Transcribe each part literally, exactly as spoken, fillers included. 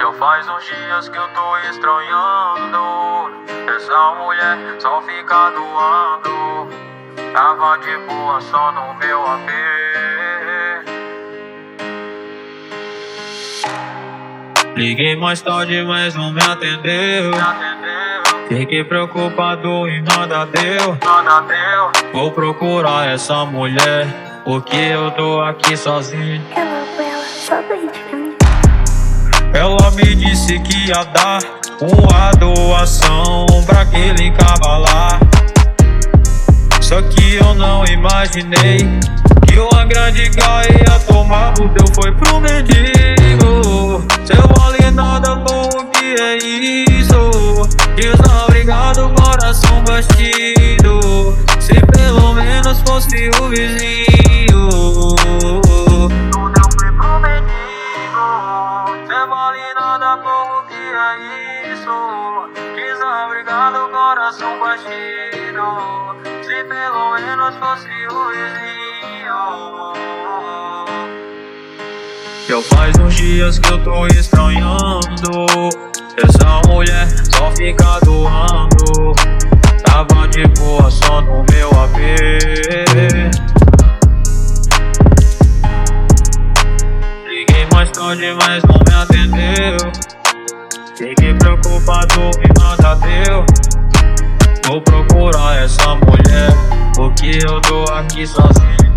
Já faz uns dias que eu tô estranhando. Essa mulher só fica doando. Tava de boa só no meu A P. Liguei mais tarde, mas não me atendeu. Fiquei preocupado e nada deu. Nada deu. Vou procurar essa mulher, porque eu tô aqui sozinho. Eu amo ela, só do hit pra mim. Ela me disse que ia dar uma doação pra aquele cavalar. Só que eu não imaginei que uma grande gaia ia tomar o teu foi pro mendigo. Seu vale nada bom, o que é isso? Diz não, obrigado, coração bastido. Se pelo menos fosse o vizinho. O teu foi pro mendigo. Seu vale nada bom, o que é isso? Diz não, obrigado, coração bastido. Se pelo menos fosse o vizinho. Já faz uns dias que eu tô estranhando. Essa mulher só fica doando. Tava de boa só no meu A P. Liguei mais tarde, mas não me atendeu. Fiquei preocupado e nada deu. Vou procurar essa mulher, porque eu tô aqui sozinho.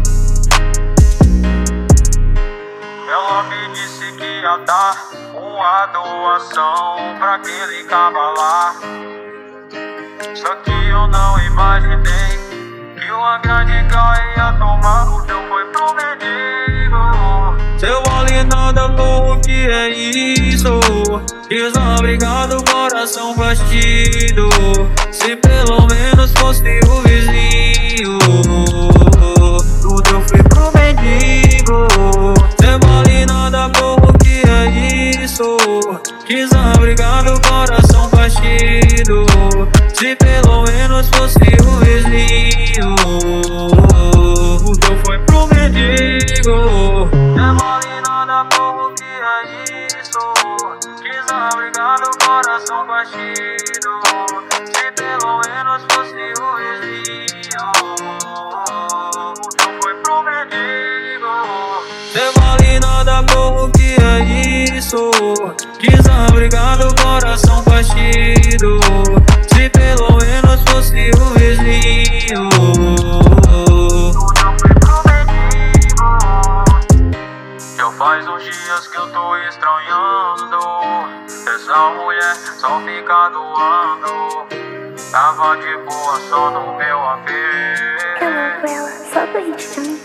Ela me disse que ia dar uma doação pra aquele cavalar. Só que eu não imaginei que uma grande gaia ia tomar o teu foi pro mendigo. Seu vale nada bom, o que é isso? Diz não, obrigado, coração bastido. Se pelo menos fosse o vizinho. O teu foi pro mendigo. Seu vale nada bom, o que é isso? Diz não, obrigado, coração bastido. Se pelo menos fosse o vizinho. O teu foi pro mendigo. Seu vale nada bom, o que é isso? Diz não, obrigado, coração bastido. Se pelo menos fosse o vizinho. O teu foi pro mendigo. Cê vale nada bom, o que é isso? Diz não, obrigado, coração bastido. Se pelo menos fosse o vizinho. O teu foi pro mendigo. Já faz uns dias que eu tô estranhando. Essa mulher só fica doando. Tava de boa só no meu A P. Eu amo ela, só do hit pra mim.